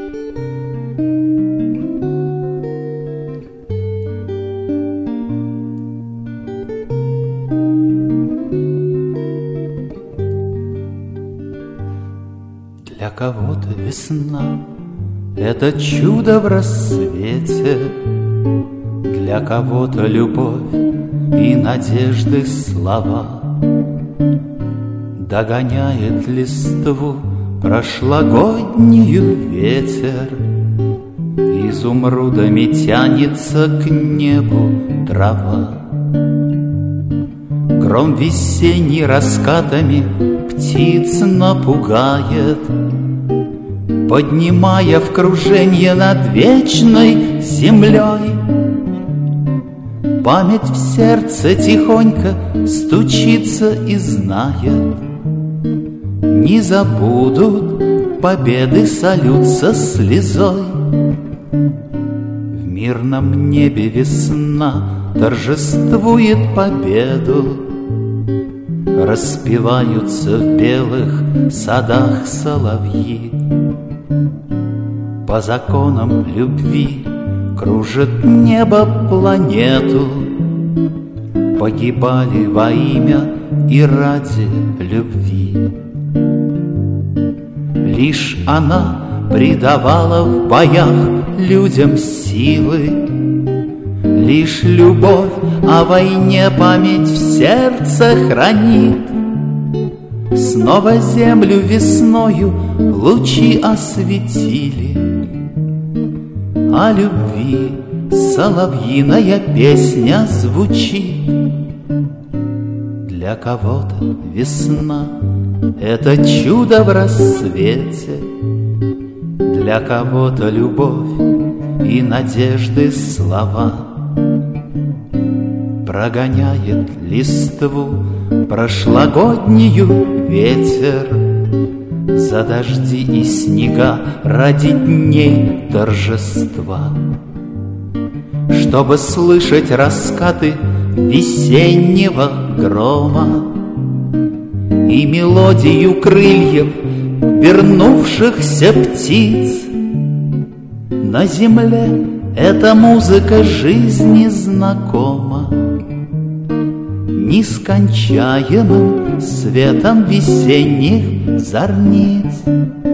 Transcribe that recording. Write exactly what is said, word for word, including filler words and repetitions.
Для кого-то весна — это чудо в рассвете, для кого-то любовь и надежды слова. Догоняет листву прошлогоднюю ветер, изумрудами тянется к небу трава. Гром весенний раскатами птиц напугает, поднимая в круженье над вечной землей. Память в сердце тихонько стучится и знает: не забудут победы салют со слезой. В мирном небе весна торжествует победу, распеваются в белых садах соловьи. По законам любви кружит небо планету, погибали во имя и ради любви. Лишь она придавала в боях людям силы, лишь любовь о войне память в сердце хранит. Снова землю весною лучи осветили, о любви соловьиная песня звучит. Для кого-то весна — это чудо в рассвете, для кого-то любовь и надежды слова. Прогоняет листву прошлогоднюю ветер, за дожди и снега ради дней торжества. Чтобы слышать раскаты весеннего грома и мелодию крыльев вернувшихся птиц, на земле эта музыка жизни знакома нескончаемым светом весенних зорниц.